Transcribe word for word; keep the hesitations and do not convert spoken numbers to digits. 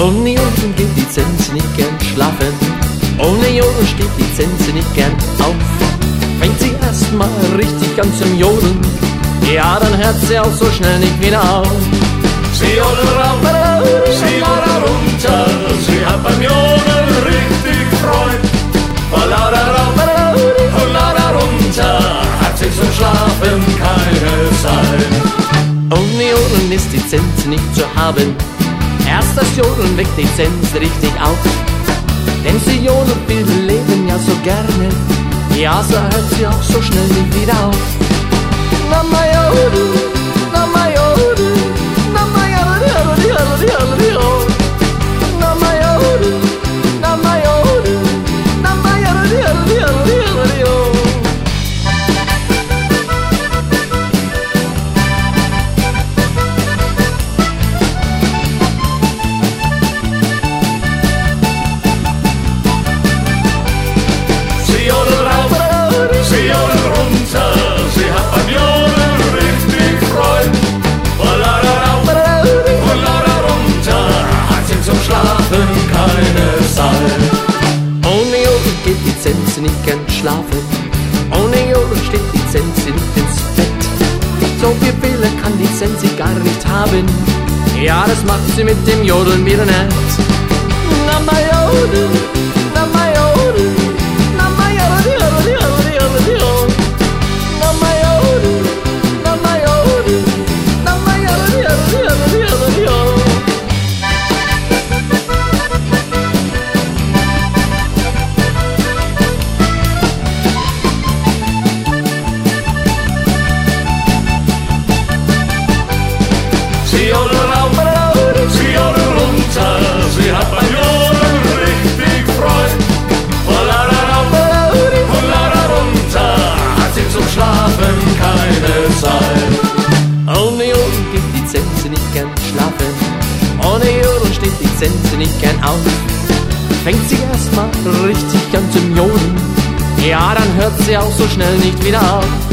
Ohne Jodeln geht die Zense nicht gern schlafen. Ohne Jodeln steht die Zense nicht gern auf. Fängt sie erstmal richtig an zum Jodeln, ja, dann hört sie auch so schnell nicht wieder auf. Sie jodelt rauf, sie jodelt runter, sie hat beim Jodeln richtig Freude. Von lauter rauf und lauter runter hat sie zum Schlafen keine Zeit. Ohne Jodeln ist die Zense nicht zu haben. Erst das Jodeln weckt die Zense richtig auf. Denn sie jodelt will leben ja so gerne, ja, so hört sie auch so schnell nicht wieder auf. Na ma jodel, na ma jodel, na ma jodel, jodel, jodel, jodel, jodel. Na ma jodel, na ma jodel, na ma jodel, jodel, jodel, jodel, jodel. Sie jodelt rauf, sie jodelt runter, sie hat beim Jodeln richtig Freude. Von lauter rauf und lauter runter hat sie zum Schlafen keine Zeit. Ohne Jodeln geht die Zense nicht gern schlafen. Ohne Jodeln steht die Zense nicht ins Bett. So viel Fehler kann die Zense gar nicht haben. Ja, das macht sie mit dem Jodeln wieder nett. Na ma jodel, na ma jodel, na ma jodel, jodel, jodel, jodel, jodel. Na ma jodel, na ma jodel, na ma jodel, jodel, jodel, jodel, jodel. Sie jodelt rauf, sie jodelt runter, sie hat beim Jodeln richtig Freude. Von lauter rauf und lauter runter hat sie zum Schlafen keine Zeit. Ohne Jodeln geht die Zense nicht gern schlafen. Ohne Jodeln steht die Zense nicht gern auf. Fängt sie erstmal richtig an zum Jodeln, ja, dann hört sie auch so schnell nicht wieder auf.